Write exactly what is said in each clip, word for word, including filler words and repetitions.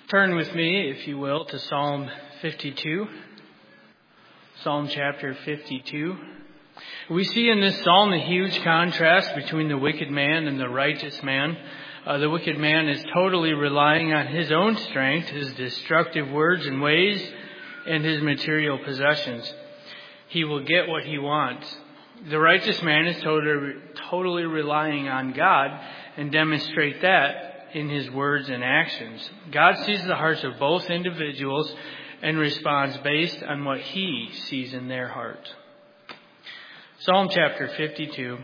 Turn with me, if you will, to Psalm fifty-two. Psalm chapter fifty-two. We see in this psalm a huge contrast between the wicked man and the righteous man. Uh, the wicked man is totally relying on his own strength, his destructive words and ways, and his material possessions. He will get what he wants. The righteous man is totally, totally relying on God and demonstrate that in his words and actions. God sees the hearts of both individuals and responds based on what he sees in their heart. Psalm chapter fifty-two.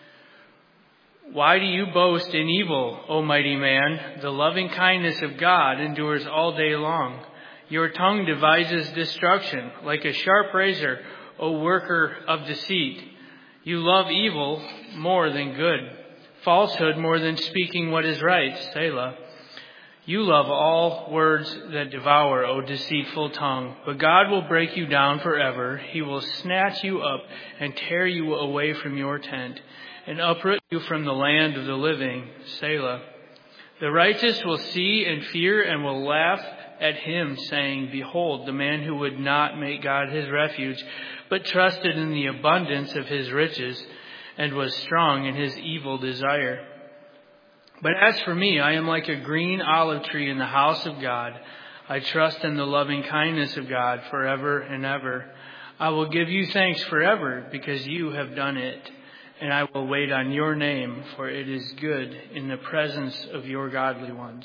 Why do you boast in evil, O mighty man? The loving kindness of God endures all day long. Your tongue devises destruction like a sharp razor, O worker of deceit. You love evil more than good, falsehood more than speaking what is right, Selah. You love all words that devour, O deceitful tongue. But God will break you down forever. He will snatch you up and tear you away from your tent and uproot you from the land of the living, Selah. The righteous will see and fear and will laugh at him, saying, Behold, the man who would not make God his refuge, but trusted in the abundance of his riches and was strong in his evil desire. But as for me, I am like a green olive tree in the house of God. I trust in the loving kindness of God forever and ever. I will give you thanks forever because you have done it. And I will wait on your name, for it is good in the presence of your godly ones.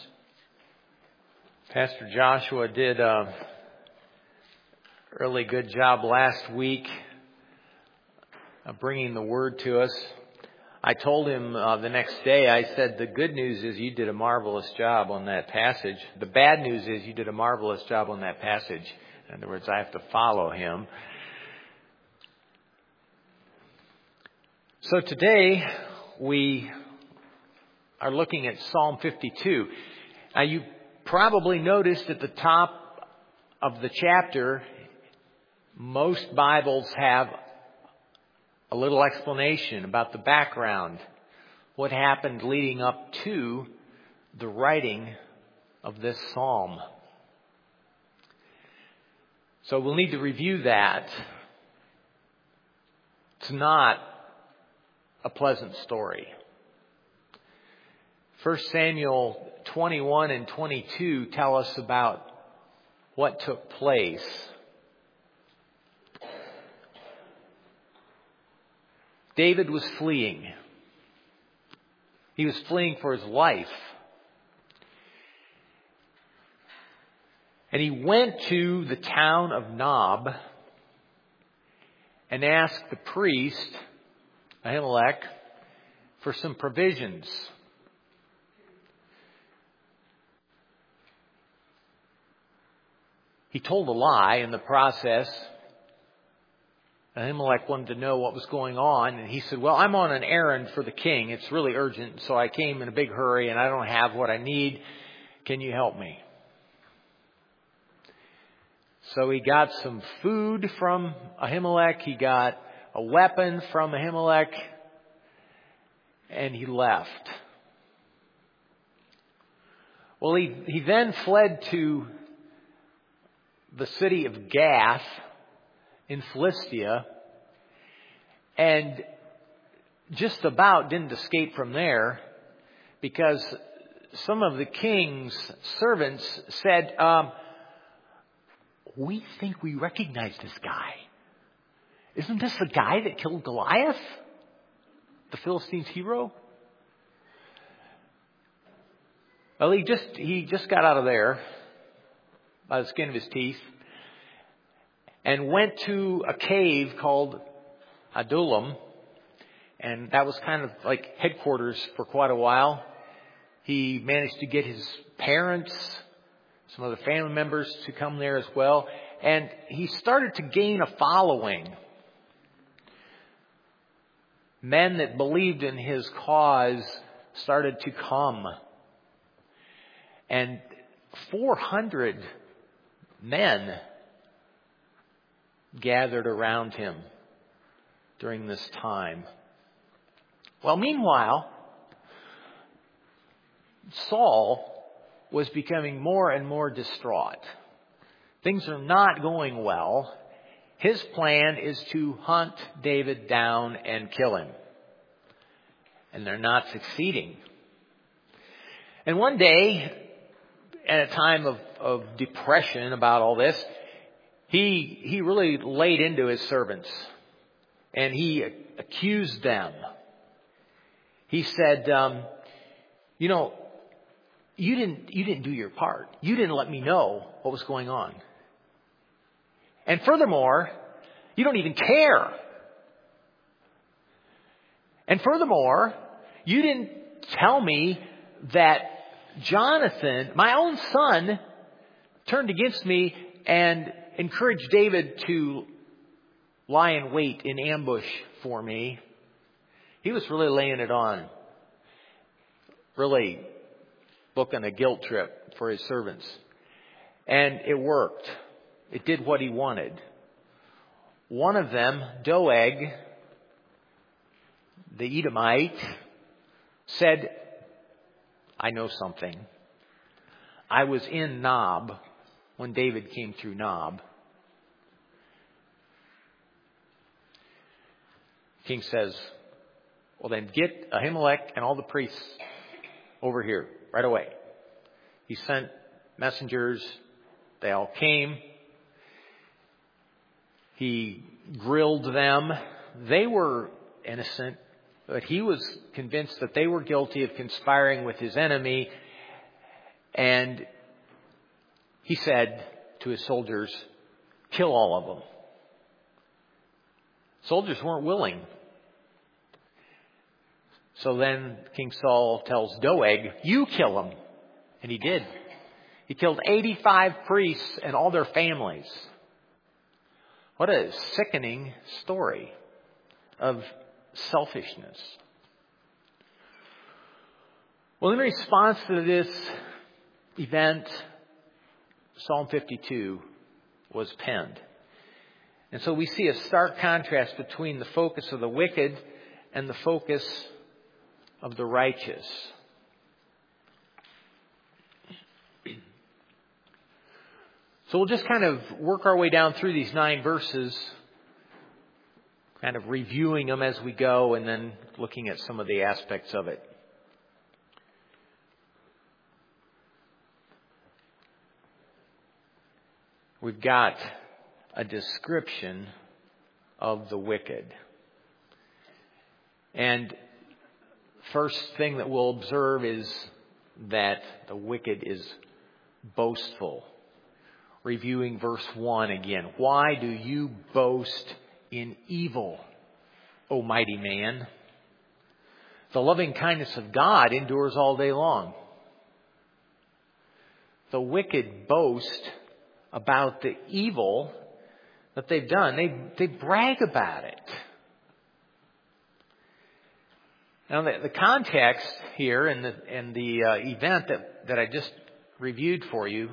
Pastor Joshua did a really good job last week of bringing the word to us. I told him uh, the next day, I said, the good news is you did a marvelous job on that passage. The bad news is you did a marvelous job on that passage. In other words, I have to follow him. So today we are looking at Psalm fifty-two. Now you probably noticed at the top of the chapter, most Bibles have a little explanation about the background, what happened leading up to the writing of this psalm. So we'll need to review that. It's not a pleasant story. First Samuel twenty-one and twenty-two tell us about what took place. David was fleeing. He was fleeing for his life. And he went to the town of Nob and asked the priest, Ahimelech, for some provisions. He told a lie in the process. Ahimelech wanted to know what was going on, and he said, well, I'm on an errand for the king. It's really urgent, so I came in a big hurry, and I don't have what I need. Can you help me? So he got some food from Ahimelech. He got a weapon from Ahimelech, and he left. Well, he, he then fled to the city of Gath in Philistia, and just about didn't escape from there because some of the king's servants said, um, we think we recognize this guy. Isn't this the guy that killed Goliath, the Philistines' hero? Well, he just he just got out of there by the skin of his teeth and went to a cave called Adullam, and that was kind of like headquarters for quite a while. He managed to get his parents, some other family members to come there as well, and he started to gain a following. Men that believed in his cause started to come. And four hundred men gathered around him during this time. Well, meanwhile, Saul was becoming more and more distraught. Things are not going well. His plan is to hunt David down and kill him. And they're not succeeding. And one day, at a time of, of depression about all this, he, he really laid into his servants. And he accused them. He said, um, you know, you didn't, you didn't do your part. You didn't let me know what was going on. And furthermore, you don't even care. And furthermore, you didn't tell me that Jonathan, my own son, turned against me and encouraged David to lie in wait in ambush for me. He was really laying it on. Really booking a guilt trip for his servants. And it worked. It did what he wanted. One of them, Doeg, the Edomite, said, I know something. I was in Nob when David came through Nob. King says, well then get Ahimelech and all the priests over here right away. He sent messengers. They all came. He grilled them. They were innocent, but he was convinced that they were guilty of conspiring with his enemy. And he said to his soldiers, kill all of them. Soldiers weren't willing. So then King Saul tells Doeg, you kill them. And he did. He killed eighty-five priests and all their families. What a sickening story of selfishness. Well, in response to this event, Psalm fifty-two was penned. And so we see a stark contrast between the focus of the wicked and the focus of the righteous. So we'll just kind of work our way down through these nine verses, kind of reviewing them as we go and then looking at some of the aspects of it. We've got a description of the wicked. And first thing that we'll observe is that the wicked is boastful. Reviewing verse one again. Why do you boast in evil, O mighty man? The loving kindness of God endures all day long. The wicked boast about the evil that they've done. They, they brag about it. Now, the, the context here and the, and the uh, event that, that I just reviewed for you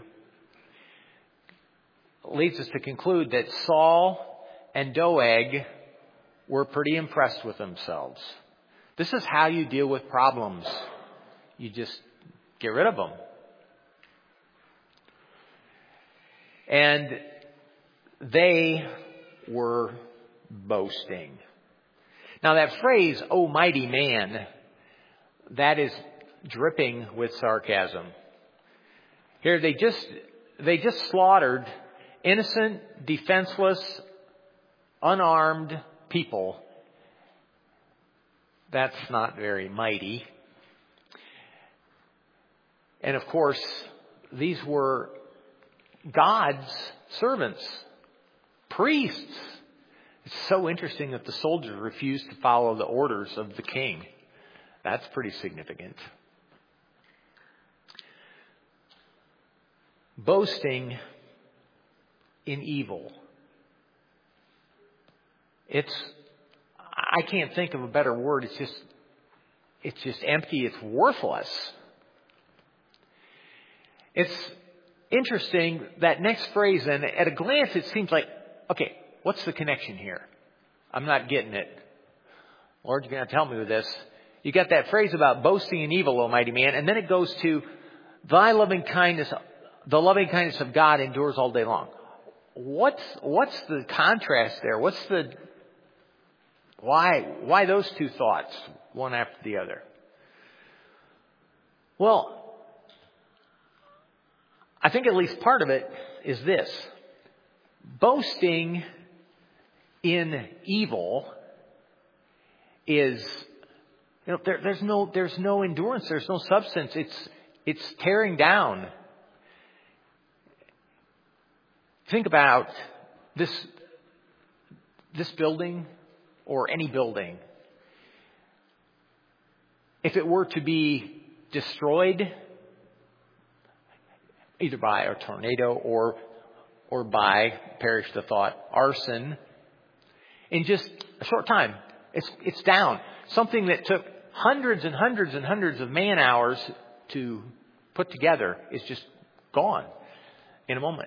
leads us to conclude that Saul and Doeg were pretty impressed with themselves. This is how you deal with problems. You just get rid of them. And they were boasting. Now that phrase, "O mighty man," that is dripping with sarcasm. Here they just they just slaughtered innocent, defenseless, unarmed people. That's not very mighty. And of course, these were God's servants, priests. It's so interesting that the soldiers refused to follow the orders of the king. That's pretty significant. Boasting in evil. It's, I can't think of a better word. It's just, it's just empty. It's worthless. It's interesting, that next phrase, and at a glance it seems like, okay, what's the connection here? I'm not getting it. Lord, you're going to tell me with this. You got that phrase about boasting in evil, O mighty man, and then it goes to thy loving kindness, the loving kindness of God endures all day long. What's, what's the contrast there? What's the, why, why those two thoughts, one after the other? Well, I think at least part of it is this. Boasting in evil is, you know, there, there's no, there's no endurance. There's no substance. It's, it's tearing down. Think about this, this building or any building. If it were to be destroyed, either by a tornado or, or by, perish the thought, arson, in just a short time, it's, it's down. Something that took hundreds and hundreds and hundreds of man hours to put together is just gone in a moment.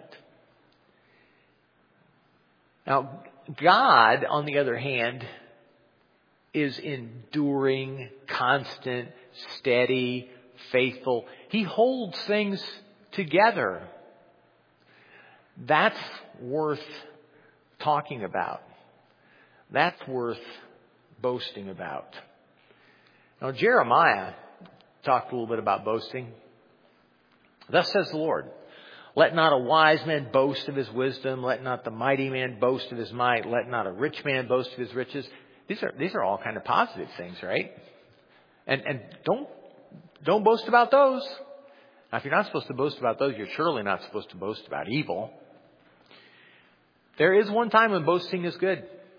Now, God, on the other hand, is enduring, constant, steady, faithful. He holds things together. That's worth talking about. That's worth boasting about. Now, Jeremiah talked a little bit about boasting. Thus says the Lord, let not a wise man boast of his wisdom. Let not the mighty man boast of his might. Let not a rich man boast of his riches. These are, these are all kind of positive things, right? And, and don't, don't boast about those. Now, if you're not supposed to boast about those, you're surely not supposed to boast about evil. There is one time when boasting is good.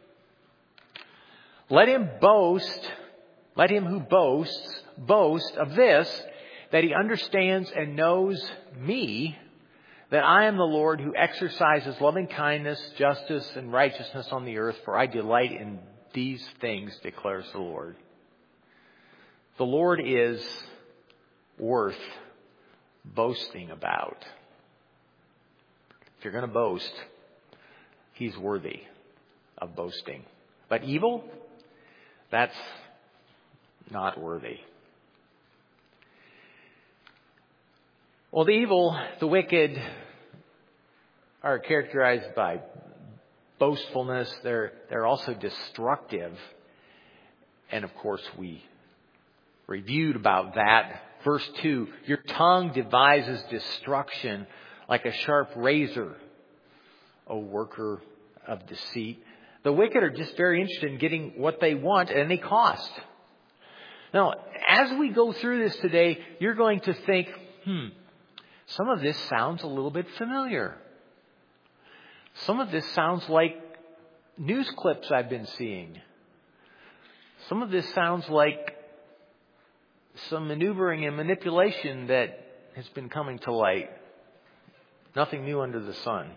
Let him boast, let him who boasts, boast of this, that he understands and knows me, that I am the Lord who exercises loving kindness, justice, and righteousness on the earth, for I delight in these things, declares the Lord. The Lord is worth boasting about. If you're going to boast, He's worthy of boasting. But evil, that's not worthy. Well, the evil, the wicked are characterized by boastfulness. They're, they're also destructive. And of course, we reviewed about that. Verse two, your tongue devises destruction like a sharp razor, O worker of deceit. The wicked are just very interested in getting what they want at any cost. Now, as we go through this today, you're going to think, hmm, some of this sounds a little bit familiar. Some of this sounds like news clips I've been seeing. Some of this sounds like some maneuvering and manipulation that has been coming to light. Nothing new under the sun.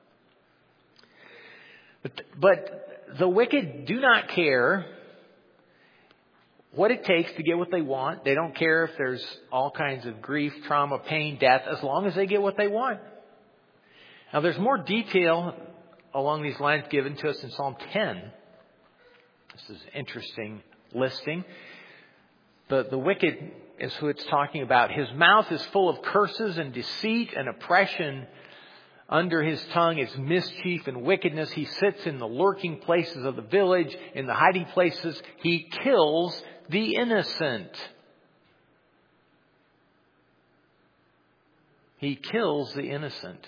But, but the wicked do not care what it takes to get what they want. They don't care if there's all kinds of grief, trauma, pain, death, as long as they get what they want. Now, there's more detail along these lines given to us in Psalm ten. This is an interesting listing. The, the wicked is who it's talking about. His mouth is full of curses and deceit and oppression. Under his tongue is mischief and wickedness. He sits in the lurking places of the village, in the hiding places. He kills the innocent. He kills the innocent.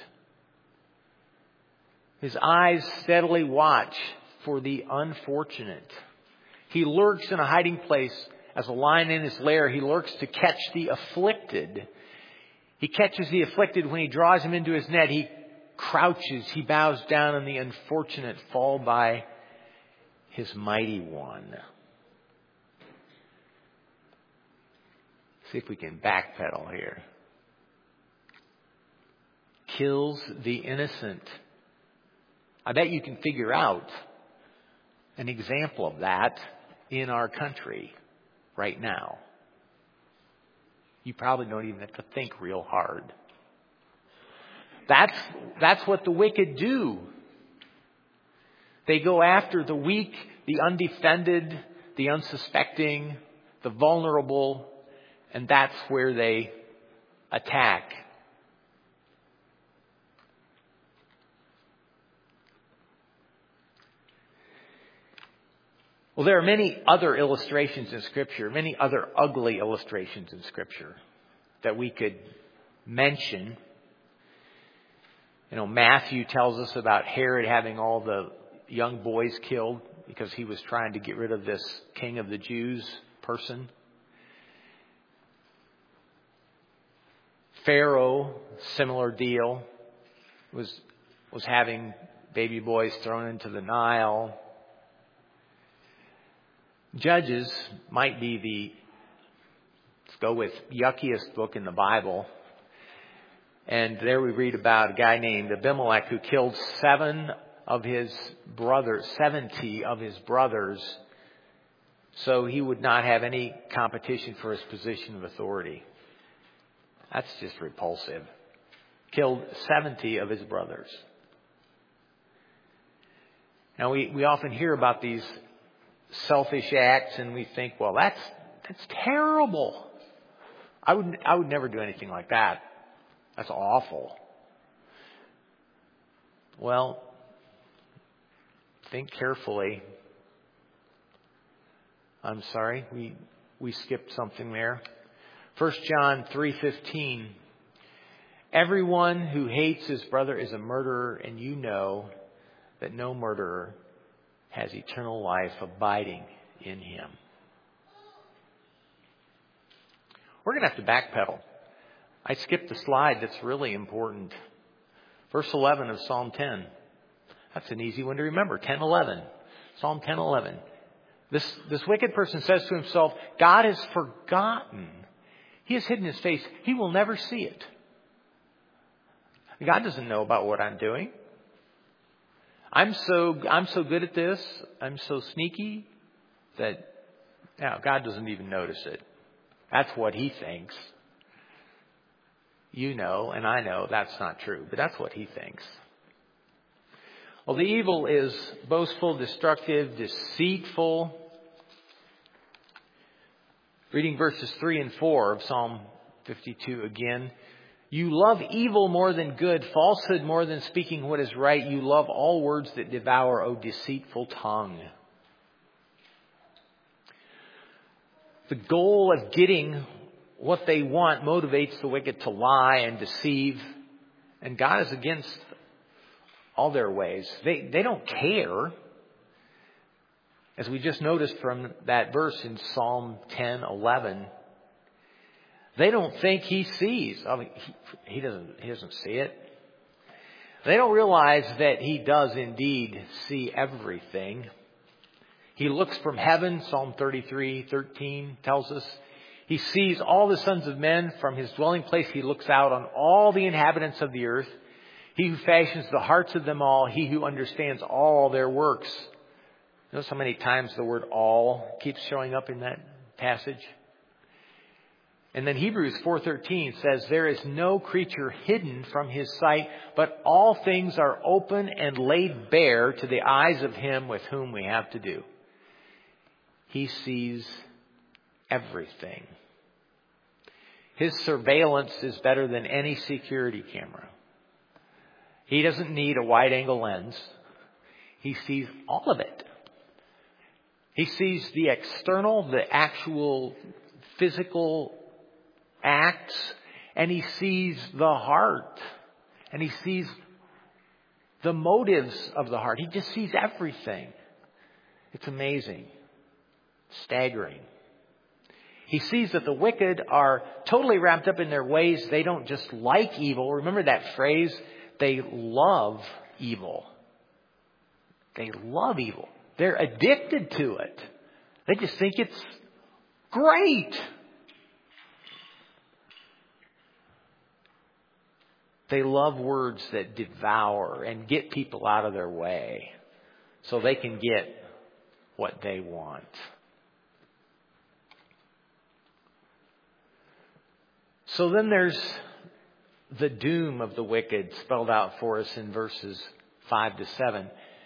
His eyes steadily watch for the unfortunate. He lurks in a hiding place as a lion in his lair. He lurks to catch the afflicted. He catches the afflicted when he draws him into his net. He crouches, he bows down, and the unfortunate fall by his mighty one. See if we can backpedal here. Kills the innocent. I bet you can figure out an example of that in our country right now. You probably don't even have to think real hard. That's, that's what the wicked do. They go after the weak, the undefended, the unsuspecting, the vulnerable, and that's where they attack. Well, there are many other illustrations in Scripture, many other ugly illustrations in Scripture that we could mention. You know, Matthew tells us about Herod having all the young boys killed because he was trying to get rid of this king of the Jews person. Pharaoh, similar deal, was was having baby boys thrown into the Nile. Judges might be the, let's go with, yuckiest book in the Bible. And there we read about a guy named Abimelech who killed seven of his brothers, seventy of his brothers, so he would not have any competition for his position of authority. That's just repulsive. Killed seventy of his brothers. Now we, we often hear about these selfish acts and we think, well, that's that's terrible. I would I would never do anything like that. That's awful. Well, think carefully. I'm sorry, we we skipped something there. First John three fifteen. Everyone who hates his brother is a murderer, and you know that no murderer has eternal life abiding in him. We're going to have to backpedal. I skipped a slide that's really important. Verse eleven of Psalm ten. That's an easy one to remember. ten eleven. Psalm ten eleven. This, this wicked person says to himself, God has forgotten. He has hidden his face. He will never see it. God doesn't know about what I'm doing. I'm so I'm so good at this. I'm so sneaky that now God doesn't even notice it. That's what he thinks. You know, and I know that's not true, but that's what he thinks. Well, the evil is boastful, destructive, deceitful. Reading verses three and four of Psalm fifty-two again. You love evil more than good, falsehood more than speaking what is right. You love all words that devour, O deceitful tongue. The goal of getting what they want motivates the wicked to lie and deceive. And God is against all their ways. They, they don't care. As we just noticed from that verse in Psalm ten eleven. They don't think he sees. I mean, he, he doesn't, he doesn't see it. They don't realize that he does indeed see everything. He looks from heaven, Psalm thirty-three thirteen tells us. He sees all the sons of men from his dwelling place. He looks out on all the inhabitants of the earth. He who fashions the hearts of them all. He who understands all their works. Notice how many times the word all keeps showing up in that passage. And then Hebrews four thirteen says, there is no creature hidden from his sight, but all things are open and laid bare to the eyes of him with whom we have to do. He sees everything. His surveillance is better than any security camera. He doesn't need a wide-angle lens. He sees all of it. He sees the external, the actual physical acts, and he sees the heart, and he sees the motives of the heart. He just sees everything. It's amazing, staggering. He sees that the wicked are totally wrapped up in their ways. They don't just like evil. Remember that phrase? They love evil. They love evil. They're addicted to it. They just think it's great. They love words that devour and get people out of their way so they can get what they want. So then there's the doom of the wicked spelled out for us in verses five to seven.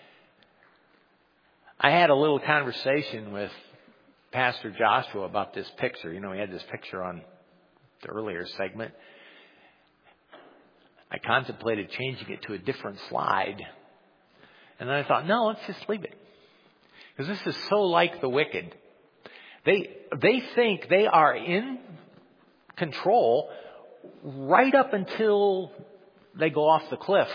I had a little conversation with Pastor Joshua about this picture. You know, he had this picture on the earlier segment. I contemplated changing it to a different slide. And then I thought, no, let's just leave it. Because this is so like the wicked. They, they think they are in control right up until they go off the cliff.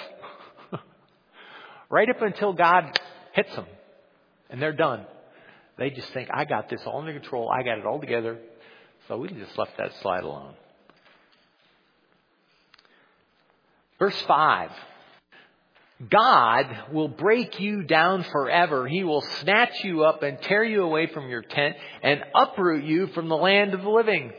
Right up until God hits them. And they're done. They just think, I got this all under control. I got it all together. So we just left that slide alone. Verse five. God will break you down forever. He will snatch you up and tear you away from your tent and uproot you from the land of the living.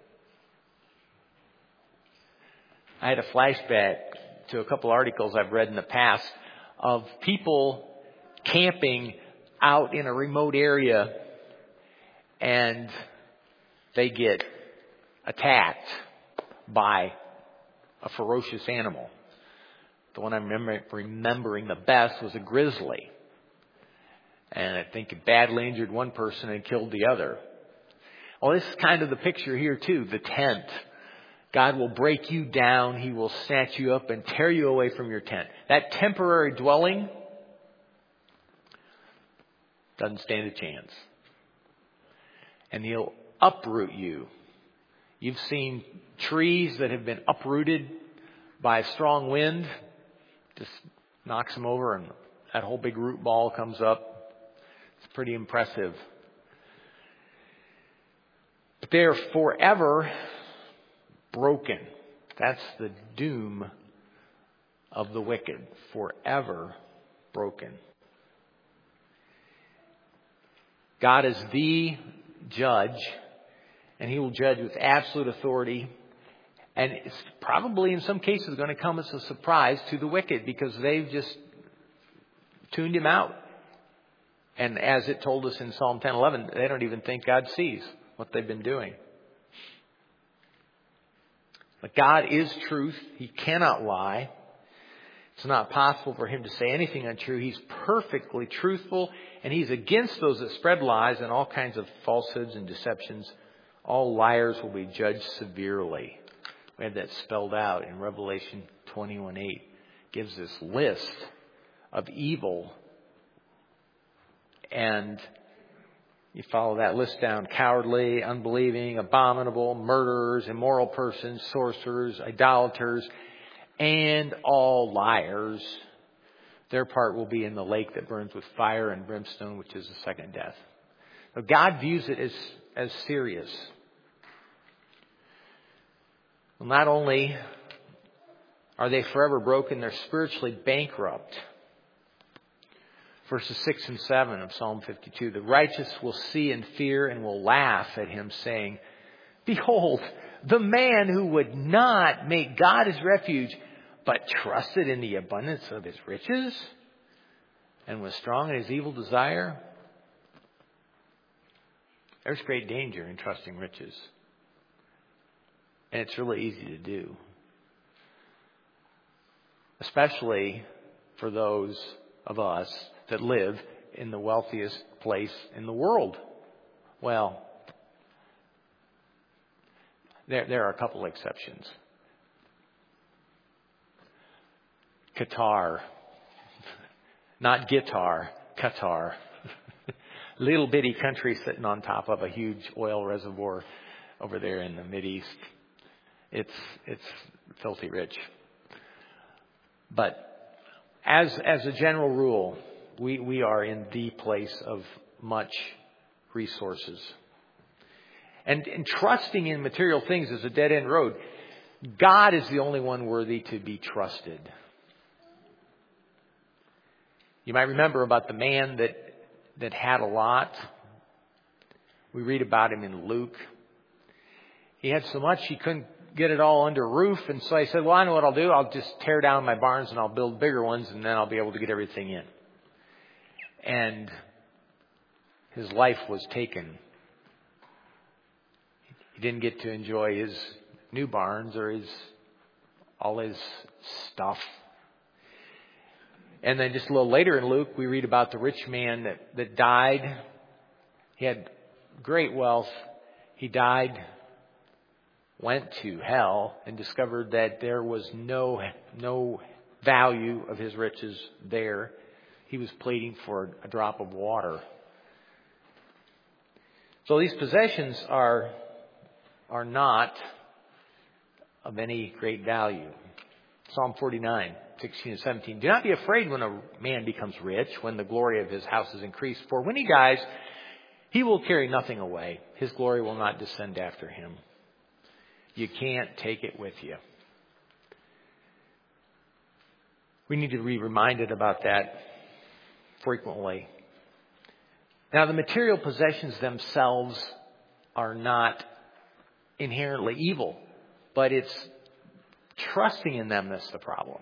I had a flashback to a couple articles I've read in the past of people camping out in a remote area and they get attacked by a ferocious animal. The one I'm remember, remembering the best was a grizzly. And I think it badly injured one person and killed the other. Well, this is kind of the picture here too, the tent. God will break you down. He will snatch you up and tear you away from your tent. That temporary dwelling doesn't stand a chance. And He'll uproot you. You've seen trees that have been uprooted by a strong wind. Just knocks them over and that whole big root ball comes up. It's pretty impressive. But they're forever broken. That's the doom of the wicked. Forever broken. God is the judge, and He will judge with absolute authority. And it's probably in some cases going to come as a surprise to the wicked because they've just tuned Him out. And as it told us in Psalm ten eleven, they don't even think God sees what they've been doing. But God is truth. He cannot lie. It's not possible for Him to say anything untrue. He's perfectly truthful, and He's against those that spread lies and all kinds of falsehoods and deceptions. All liars will be judged severely. We have that spelled out in Revelation twenty-one eight. Gives this list of evil. And you follow that list down. Cowardly, unbelieving, abominable, murderers, immoral persons, sorcerers, idolaters, and all liars. Their part will be in the lake that burns with fire and brimstone, which is the second death. So God views it as, as serious. Well, not only are they forever broken, they're spiritually bankrupt. Verses six and seven of Psalm fifty-two. The righteous will see and fear and will laugh at him, saying, Behold, the man who would not make God his refuge, but trusted in the abundance of his riches and was strong in his evil desire. There's great danger in trusting riches. And it's really easy to do. Especially for those of us that live in the wealthiest place in the world. Well, there, there are a couple exceptions. Qatar. Not guitar, Qatar. Little bitty country sitting on top of a huge oil reservoir over there in the Mideast. It's it's filthy rich. But as as a general rule, we, we are in the place of much resources. And, and trusting in material things is a dead-end road. God is the only one worthy to be trusted. You might remember about the man that, that had a lot. We read about him in Luke. He had so much he couldn't get it all under roof. And so he said, well, I know what I'll do. I'll just tear down my barns and I'll build bigger ones and then I'll be able to get everything in. And his life was taken. He didn't get to enjoy his new barns or his all his stuff. And then just a little later in Luke, we read about the rich man that, that died. He had great wealth. He died went to hell and discovered that there was no, no value of his riches there. He was pleading for a drop of water. So these possessions are, are not of any great value. Psalm forty-nine, sixteen and seventeen. Do not be afraid when a man becomes rich, when the glory of his house is increased. For when he dies, he will carry nothing away. His glory will not descend after him. You can't take it with you. We need to be reminded about that frequently. Now, the material possessions themselves are not inherently evil, but it's trusting in them that's the problem.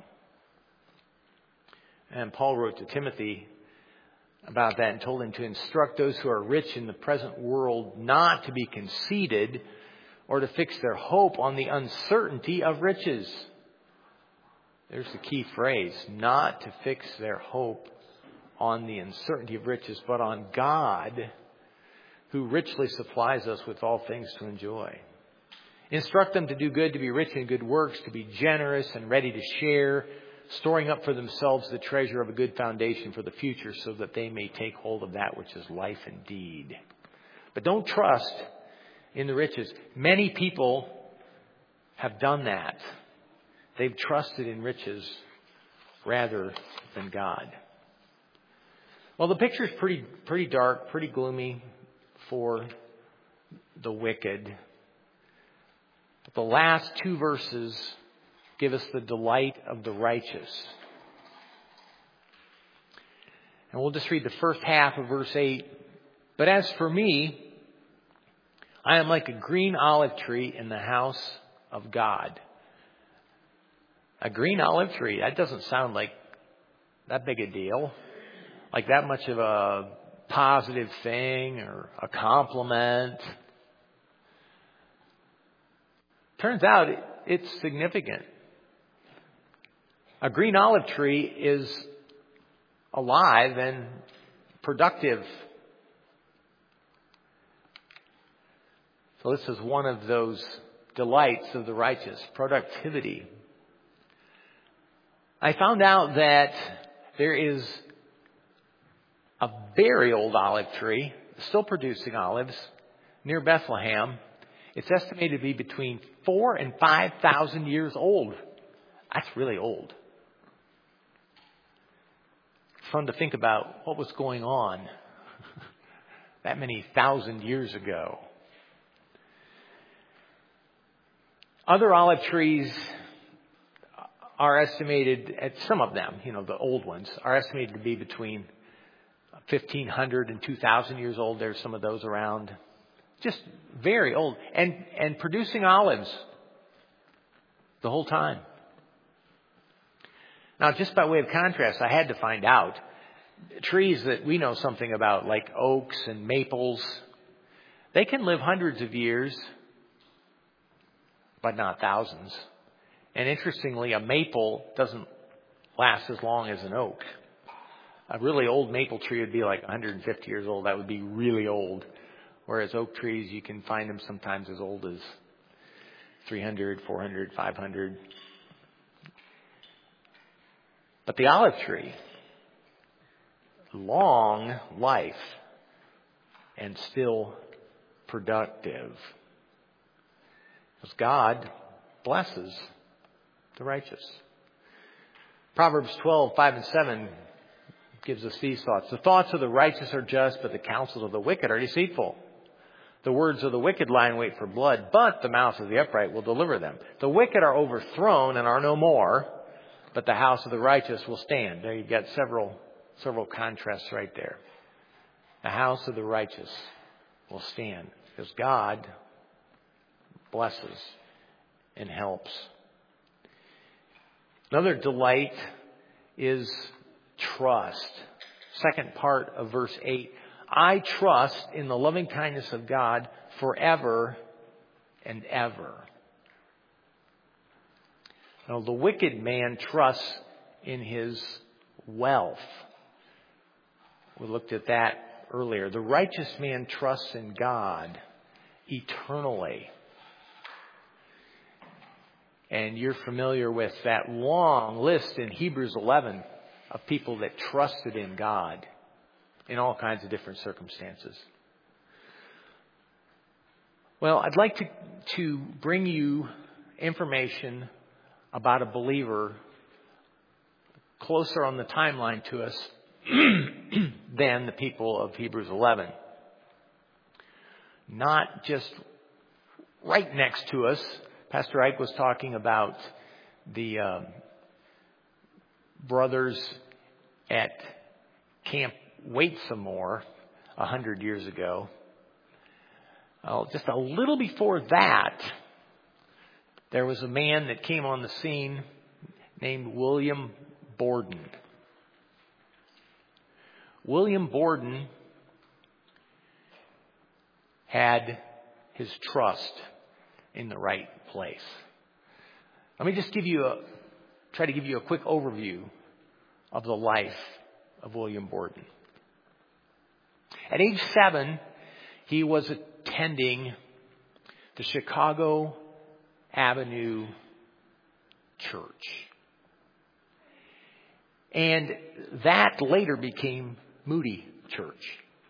And Paul wrote to Timothy about that and told him to instruct those who are rich in the present world not to be conceited or to fix their hope on the uncertainty of riches. There's the key phrase, not to fix their hope on the uncertainty of riches, but on God, who richly supplies us with all things to enjoy. Instruct them to do good, to be rich in good works, to be generous and ready to share, storing up for themselves the treasure of a good foundation for the future, so that they may take hold of that which is life indeed. But don't trust in the riches. Many people have done that. They've trusted in riches rather than God. Well, the picture is pretty, pretty dark, pretty gloomy for the wicked. But the last two verses give us the delight of the righteous. And we'll just read the first half of verse eight. But as for me, I am like a green olive tree in the house of God. A green olive tree, that doesn't sound like that big a deal. Like that much of a positive thing or a compliment. Turns out it's significant. A green olive tree is alive and productive. So this is one of those delights of the righteous, productivity. I found out that there is a very old olive tree, still producing olives, near Bethlehem. It's estimated to be between four and five thousand years old. That's really old. It's fun to think about what was going on that many thousand years ago. Other olive trees are estimated, at some of them, you know, the old ones, are estimated to be between fifteen hundred and two thousand years old. There's some of those around. Just very old. And, and producing olives the whole time. Now, just by way of contrast, I had to find out, trees that we know something about, like oaks and maples, they can live hundreds of years, but not thousands. And interestingly, a maple doesn't last as long as an oak. A really old maple tree would be like one hundred fifty years old. That would be really old. Whereas oak trees, you can find them sometimes as old as three hundred, four hundred, five hundred. But the olive tree, long life and still productive. Because God blesses the righteous. Proverbs twelve, five and seven gives us these thoughts. The thoughts of the righteous are just, but the counsels of the wicked are deceitful. The words of the wicked lie in wait for blood, but the mouth of the upright will deliver them. The wicked are overthrown and are no more, but the house of the righteous will stand. There you've got several, several contrasts right there. The house of the righteous will stand because God blesses and helps. Another delight is trust. Second part of verse eight. I trust in the loving kindness of God forever and ever. Now, the wicked man trusts in his wealth. We looked at that earlier. The righteous man trusts in God eternally. And you're familiar with that long list in Hebrews eleven of people that trusted in God in all kinds of different circumstances. Well, I'd like to, to bring you information about a believer closer on the timeline to us than the people of Hebrews eleven. Not just right next to us. Pastor Ike was talking about the uh, brothers at Camp Wait Some More a hundred years ago. Well, just a little before that, there was a man that came on the scene named William Borden. William Borden had his trust in the right place. Let me just give you a, try to give you a quick overview of the life of William Borden. At age seven, he was attending the Chicago Avenue Church. And that later became Moody Church.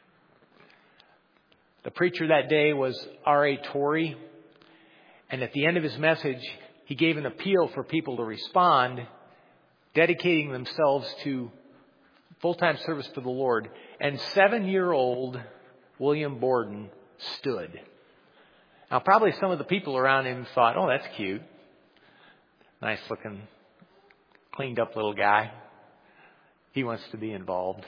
The preacher that day was R A Torrey. And at the end of his message, he gave an appeal for people to respond, dedicating themselves to full-time service for the Lord. And seven-year-old William Borden stood. Now, probably some of the people around him thought, oh, that's cute. Nice-looking, cleaned-up little guy. He wants to be involved.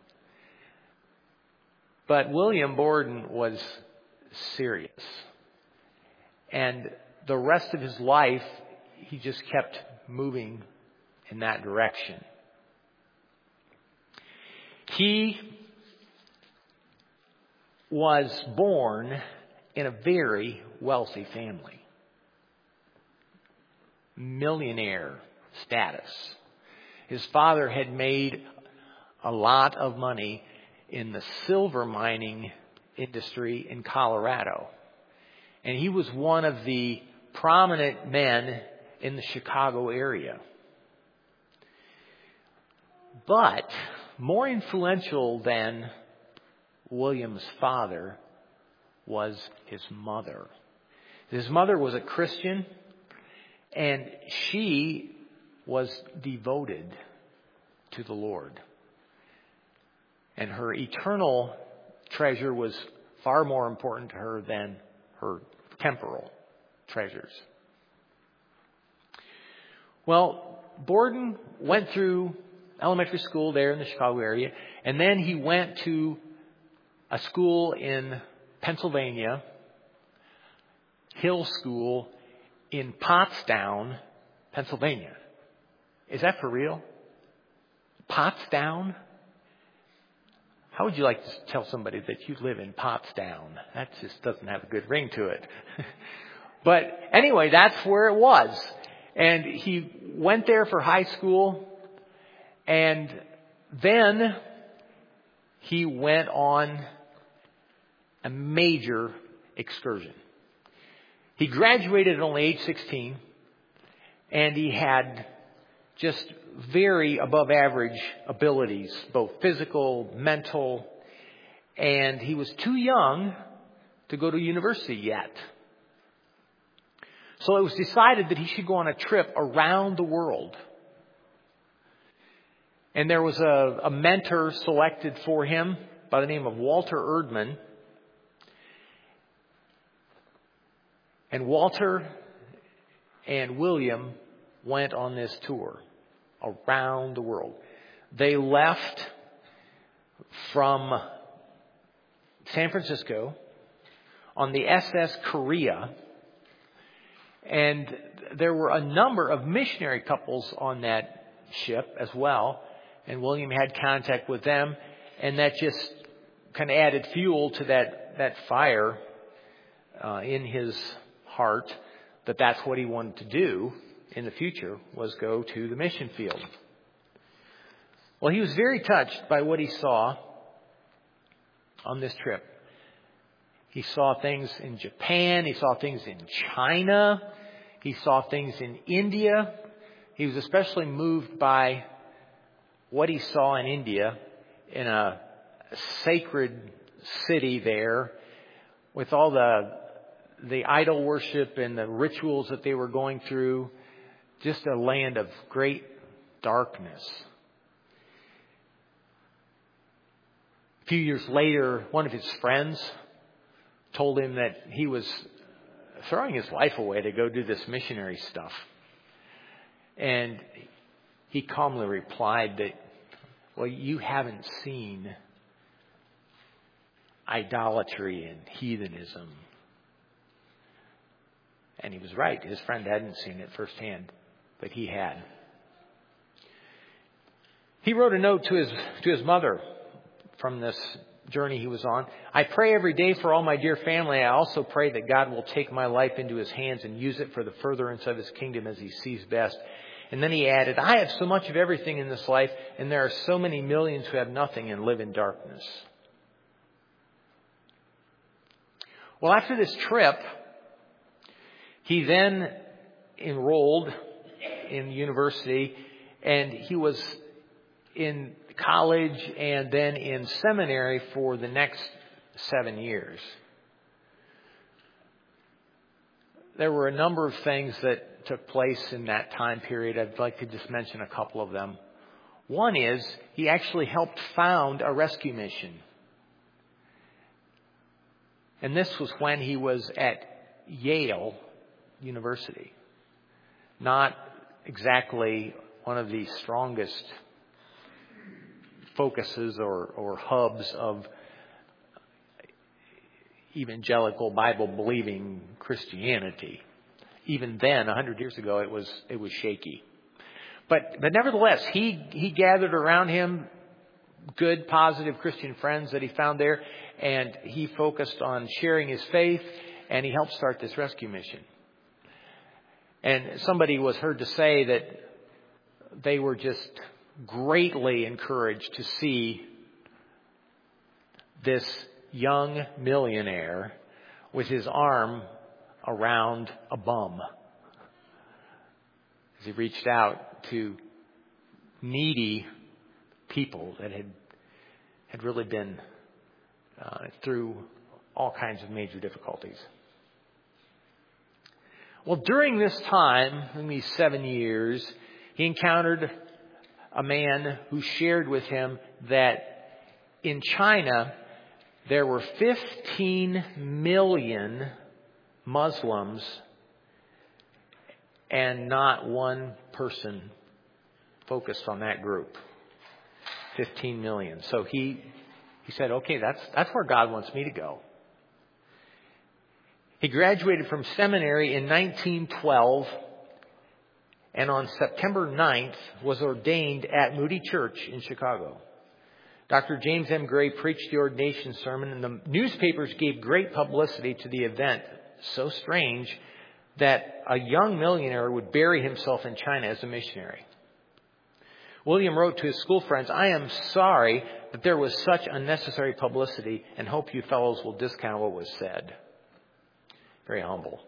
But William Borden was serious. And the rest of his life, he just kept moving in that direction. He was born in a very wealthy family. Millionaire status. His father had made a lot of money in the silver mining industry in Colorado. And he was one of the prominent men in the Chicago area. But more influential than William's father was his mother. His mother was a Christian, and she was devoted to the Lord. And her eternal treasure was far more important to her than her temporal treasures. Well, Borden went through elementary school there in the Chicago area, and then he went to a school in Pennsylvania, Hill School in Pottstown, Pennsylvania. Is that for real? Pottstown? How would you like to tell somebody that you live in Pottstown? That just doesn't have a good ring to it. But anyway, that's where it was. And he went there for high school. And then he went on a major excursion. He graduated at only age sixteen. And he had just very above average abilities, both physical, mental, and he was too young to go to university yet. So it was decided that he should go on a trip around the world. And there was a, a mentor selected for him by the name of Walter Erdman. And Walter and William went on this tour around the world. They left from San Francisco on the S S Korea, and there were a number of missionary couples on that ship as well, and William had contact with them, and that just kind of added fuel to that, that fire uh, in his heart, that that's what he wanted to do in the future, was go to the mission field. Well, he was very touched by what he saw on this trip. He saw things in Japan. He saw things in China. He saw things in India. He was especially moved by what he saw in India, in a sacred city there, with all the the idol worship and the rituals that they were going through. Just a land of great darkness. A few years later, one of his friends told him that he was throwing his life away to go do this missionary stuff. And he calmly replied that, well, you haven't seen idolatry and heathenism. And he was right. His friend hadn't seen it firsthand, but he had. He wrote a note to his to his mother from this journey he was on. I pray every day for all my dear family. I also pray that God will take my life into his hands and use it for the furtherance of his kingdom as he sees best. And then he added, I have so much of everything in this life, and there are so many millions who have nothing and live in darkness. Well, after this trip, he then enrolled in university, and he was in college and then in seminary for the next seven years. There were a number of things that took place in that time period. I'd like to just mention a couple of them. One is he actually helped found a rescue mission. And this was when he was at Yale University. Not exactly one of the strongest focuses or, or hubs of evangelical Bible-believing Christianity. Even then, a hundred years ago, it was it was shaky. But but nevertheless, he he gathered around him good, positive Christian friends that he found there, and he focused on sharing his faith, and he helped start this rescue mission. And somebody was heard to say that they were just greatly encouraged to see this young millionaire with his arm around a bum as he reached out to needy people that had had really been uh, through all kinds of major difficulties. Well, during this time, in these seven years, he encountered a man who shared with him that in China there were fifteen million Muslims and not one person focused on that group. fifteen million. So he he said, okay, that's that's where God wants me to go. He graduated from seminary in nineteen twelve, and on September ninth was ordained at Moody Church in Chicago. Doctor James M. Gray preached the ordination sermon, and the newspapers gave great publicity to the event. So strange that a young millionaire would bury himself in China as a missionary. William wrote to his school friends, I am sorry that there was such unnecessary publicity and hope you fellows will discount what was said. Very humble.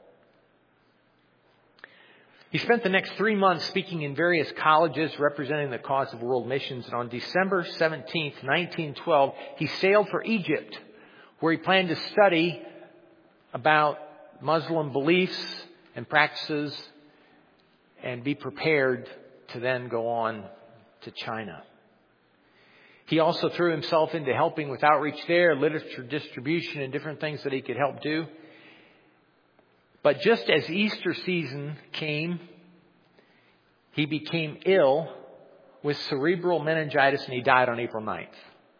He spent the next three months speaking in various colleges representing the cause of world missions. And on December seventeenth, nineteen twelve, he sailed for Egypt, where he planned to study about Muslim beliefs and practices and be prepared to then go on to China. He also threw himself into helping with outreach there, literature distribution, and different things that he could help do. But just as Easter season came, he became ill with cerebral meningitis and he died on April ninth.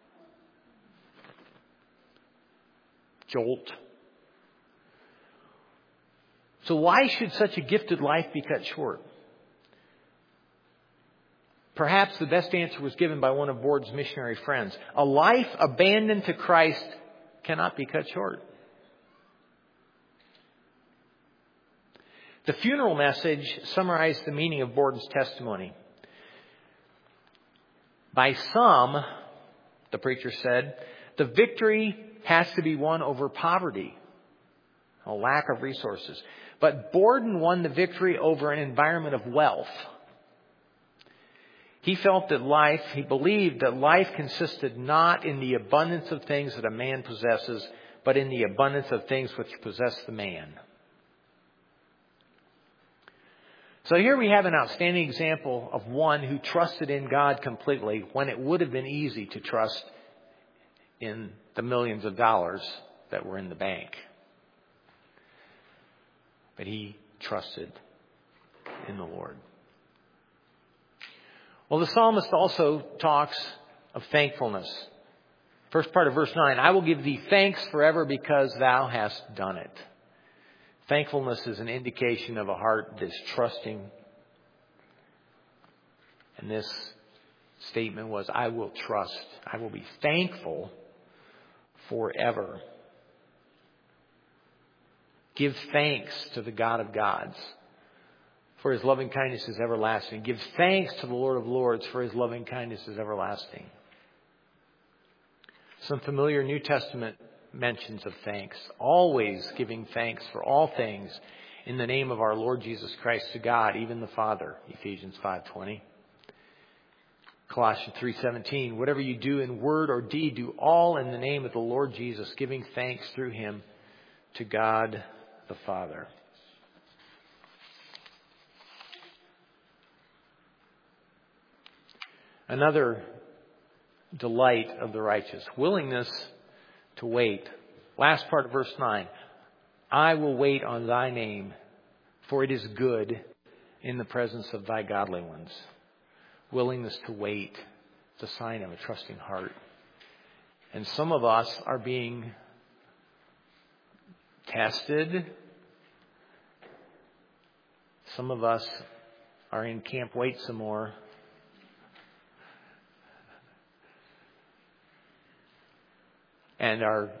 Jolt. So why should such a gifted life be cut short? Perhaps the best answer was given by one of Ward's missionary friends. A life abandoned to Christ cannot be cut short. The funeral message summarized the meaning of Borden's testimony. By some, the preacher said, the victory has to be won over poverty. a lack of resources. But Borden won the victory over an environment of wealth. He felt that life, he believed that life consisted not in the abundance of things that a man possesses, but in the abundance of things which possess the man. So here we have an outstanding example of one who trusted in God completely when it would have been easy to trust in the millions of dollars that were in the bank. But he trusted in the Lord. Well, the psalmist also talks of thankfulness. First part of verse nine, I will give thee thanks forever because thou hast done it. Thankfulness is an indication of a heart that's trusting. And this statement was, I will trust. I will be thankful forever. Give thanks to the God of gods, for his loving kindness is everlasting. Give thanks to the Lord of lords, for his loving kindness is everlasting. Some familiar New Testament mentions of thanks. Always giving thanks for all things in the name of our Lord Jesus Christ to God, even the Father. Ephesians five twenty. Colossians three seventeen. Whatever you do in word or deed, do all in the name of the Lord Jesus, giving thanks through him to God the Father. Another delight of the righteous, willingness to wait. Last part of verse nine. I will wait on thy name, for it is good in the presence of thy godly ones. Willingness to wait. It's a sign of a trusting heart. And some of us are being tested. Some of us are in camp wait some more. And our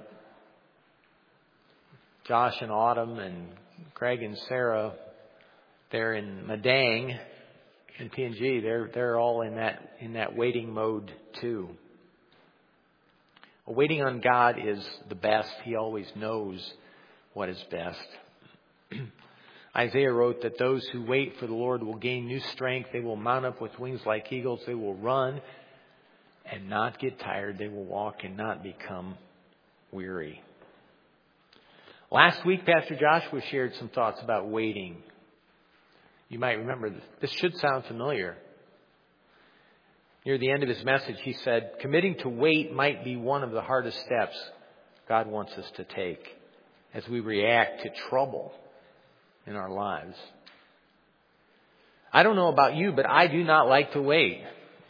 Josh and Autumn and Craig and Sarah, they're in Madang and P and G. They're they're all in that in that waiting mode too. Well, waiting on God is the best. He always knows what is best. Isaiah wrote that those who wait for the Lord will gain new strength. They will mount up with wings like eagles. They will run and not get tired. They will walk and not become weary. Last week, Pastor Joshua shared some thoughts about waiting. You might remember this. This should sound familiar. Near the end of his message, he said, committing to wait might be one of the hardest steps God wants us to take as we react to trouble in our lives. I don't know about you, but I do not like to wait.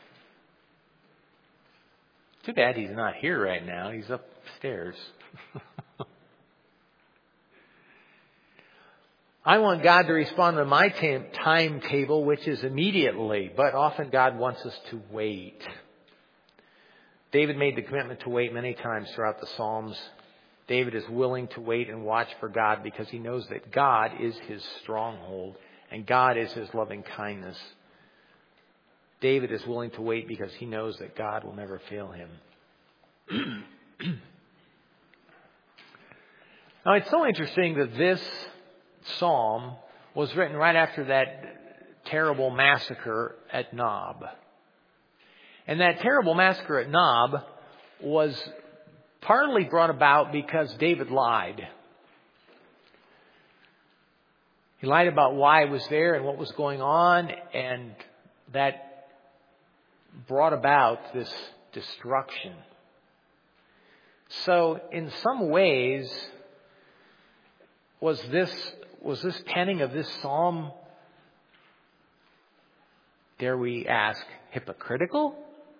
Too bad he's not here right now. He's upstairs. I want God to respond to my tam- timetable, which is immediately, but often God wants us to wait. David made the commitment to wait many times throughout the Psalms. David is willing to wait and watch for God because he knows that God is his stronghold and God is his loving kindness. David is willing to wait because he knows that God will never fail him. Now, it's so interesting that this psalm was written right after that terrible massacre at Nob. And that terrible massacre at Nob was partly brought about because David lied. He lied about why he was there and what was going on, and that brought about this destruction. So in some ways, was this was this penning of this psalm, dare we ask, hypocritical?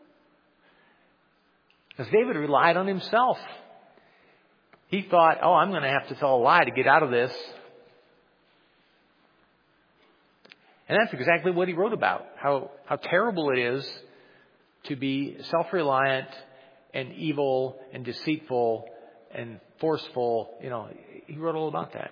Because David relied on himself. He thought, oh, I'm going to have to tell a lie to get out of this. And that's exactly what he wrote about. How, how terrible it is to be self-reliant and evil and deceitful and forceful. You know, he wrote all about that.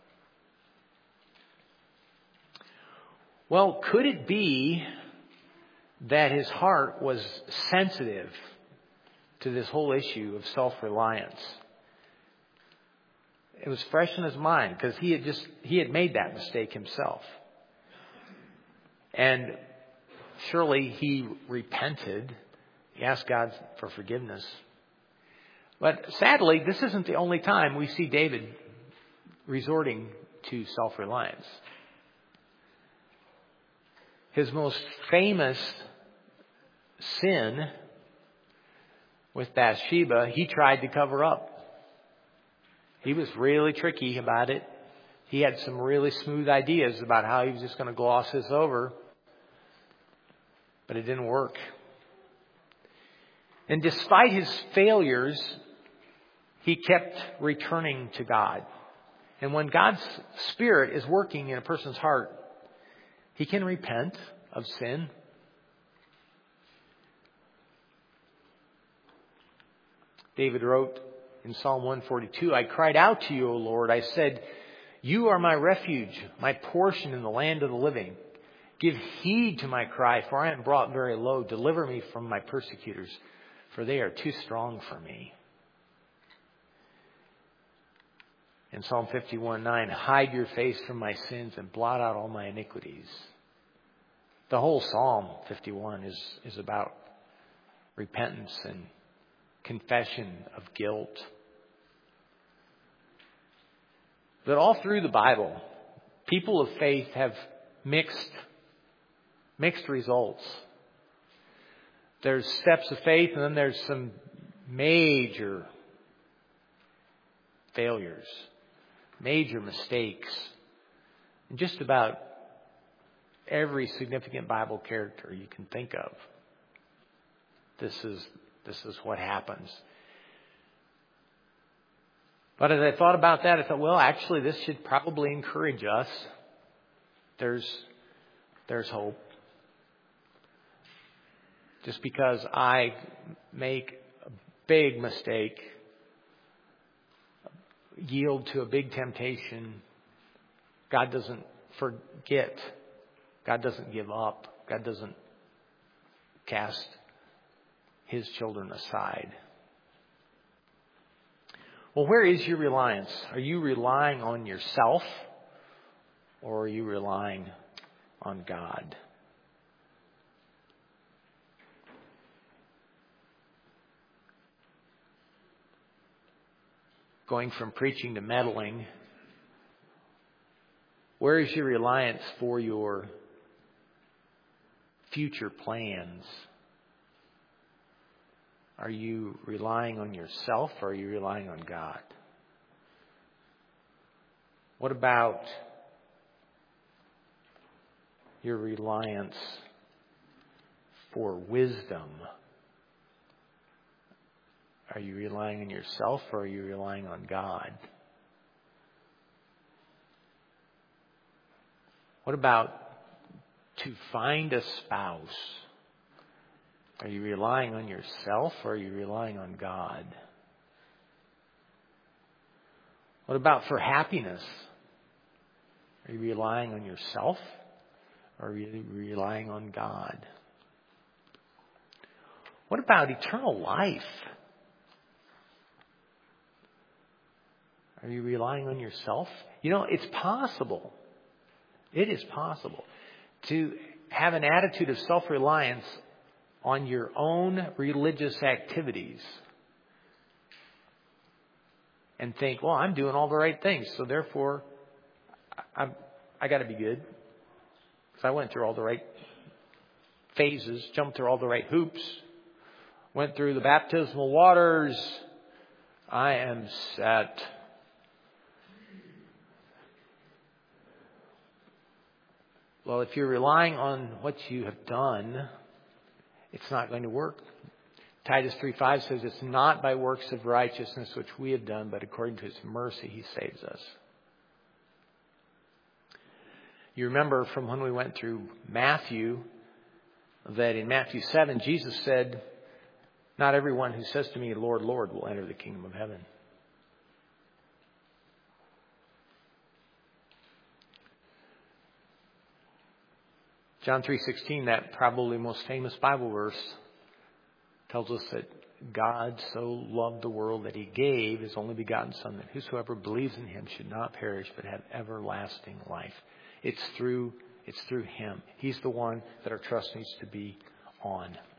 Well, could it be that his heart was sensitive to this whole issue of self-reliance? It was fresh in his mind because he had just, he had made that mistake himself. And surely he repented. He asked God for forgiveness. But sadly, this isn't the only time we see David resorting to self-reliance. His most famous sin with Bathsheba, he tried to cover up. He was really tricky about it. He had some really smooth ideas about how he was just going to gloss this over. But it didn't work. And despite his failures, he kept returning to God. And when God's Spirit is working in a person's heart, he can repent of sin. David wrote in Psalm one forty-two, I cried out to you, O Lord. I said, you are my refuge, my portion in the land of the living. Give heed to my cry, for I am brought very low. Deliver me from my persecutors, for they are too strong for me. In Psalm fifty-one nine, hide your face from my sins and blot out all my iniquities. The whole Psalm fifty-one is, is about repentance and confession of guilt. But all through the Bible, people of faith have mixed, mixed results. There's steps of faith, and then there's some major failures, major mistakes. And just about every significant Bible character you can think of, this is this is what happens. But as I thought about that, I thought, well, actually, this should probably encourage us. There's there's hope. Just because I make a big mistake, yield to a big temptation, God doesn't forget. God doesn't give up. God doesn't cast His children aside. Well, where is your reliance? Are you relying on yourself, or are you relying on God? Going from preaching to meddling, where is your reliance for your future plans? Are you relying on yourself, or are you relying on God? What about your reliance for wisdom? Are you relying on yourself, or are you relying on God? What about to find a spouse? Are you relying on yourself, or are you relying on God? What about for happiness? Are you relying on yourself, or are you relying on God? What about eternal life? Are you relying on yourself? You know, it's possible. It is possible to have an attitude of self-reliance on your own religious activities and think, well, I'm doing all the right things, so therefore I'm, I got to be good because I went through all the right phases, jumped through all the right hoops, went through the baptismal waters. I am set. Well, if you're relying on what you have done, it's not going to work. Titus three five says it's not by works of righteousness which we have done, but according to His mercy He saves us. You remember from when we went through Matthew that in Matthew seven, Jesus said, not everyone who says to me, Lord, Lord, will enter the kingdom of heaven. John three sixteen, that probably most famous Bible verse, tells us that God so loved the world that He gave His only begotten Son, that whosoever believes in Him should not perish but have everlasting life. It's through, it's through Him. He's the one that our trust needs to be on.